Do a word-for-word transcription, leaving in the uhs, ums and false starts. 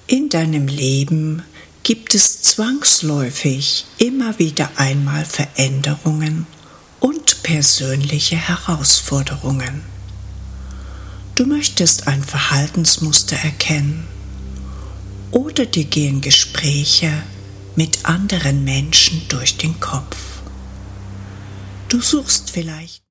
In deinem Leben gibt es zwangsläufig immer wieder einmal Veränderungen und persönliche Herausforderungen. Du möchtest ein Verhaltensmuster erkennen oder dir gehen Gespräche mit anderen Menschen durch den Kopf. Du suchst vielleicht